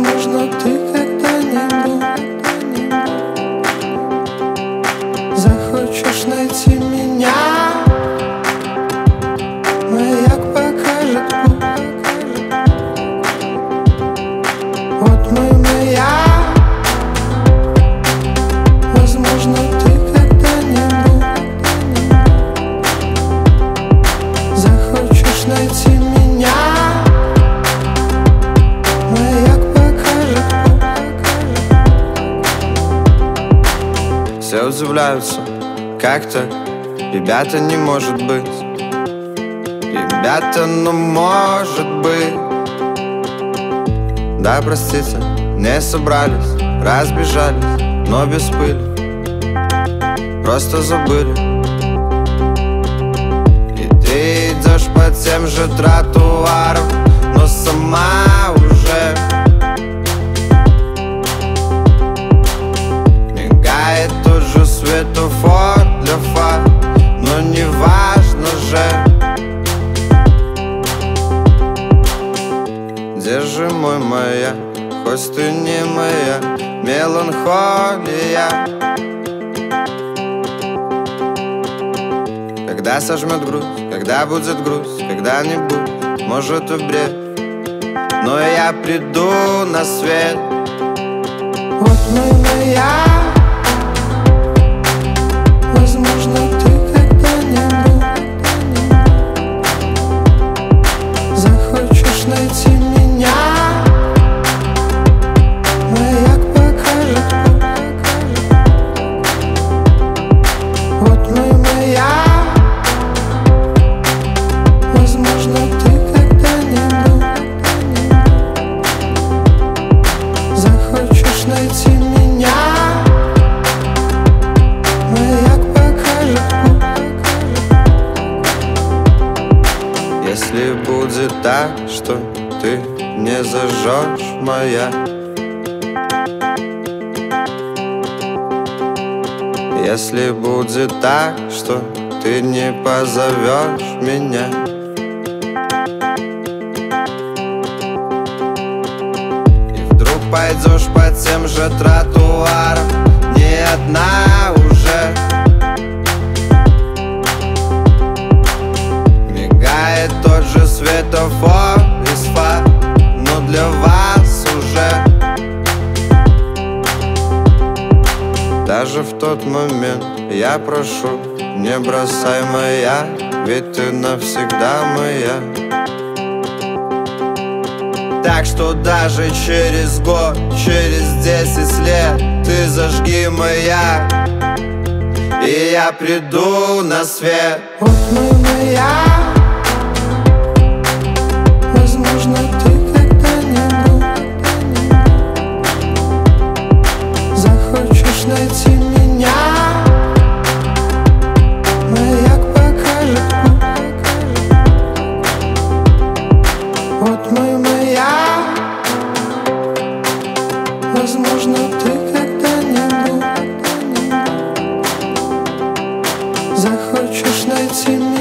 Возможно, ты когда-нибудь захочешь найти меня. Маяк покажет путь. Вот мой маяк. Возможно, ты когда-нибудь захочешь найти меня. Маяк покажет путь. Все удивляются, как так? Ребята, не может быть. Ребята, ну может быть. Да, простите, не собрались, разбежались, но без пыли. Просто забыли. И ты идешь по тем же тротуарам, но сама уже мигает тот же светофор для фар. Но не важно же. Держи мой маяк, хоть ты не моя меланхолия. Когда сожмет грусть, когда будет грусть, когда-нибудь, может, и бред, но я приду на свет. Вот мой маяк. Возможно, ты когда-нибудь захочешь найти меня. Маяк покажет путь. Вот мой маяк. Возможно, ты когда-нибудь захочешь найти меня. Маяк покажет путь. Если будет так, что ты не зажжешь маяк, если будет так, что ты не позовешь меня, и вдруг пойдешь по тем же тротуарам, не одна уже. Мигает тот же светофор из фар, но для вас уже. Даже в тот момент я прошу, не бросай моя, ведь ты навсегда моя. Так что даже через год, через 10 лет ты зажги маяк, и я приду на свет. Вот мой маяк. Возможно, ты когда-нибудь захочешь найти меня. Маяк покажет путь. Вот мой маяк. Возможно, ты когда-нибудь захочешь найти меня.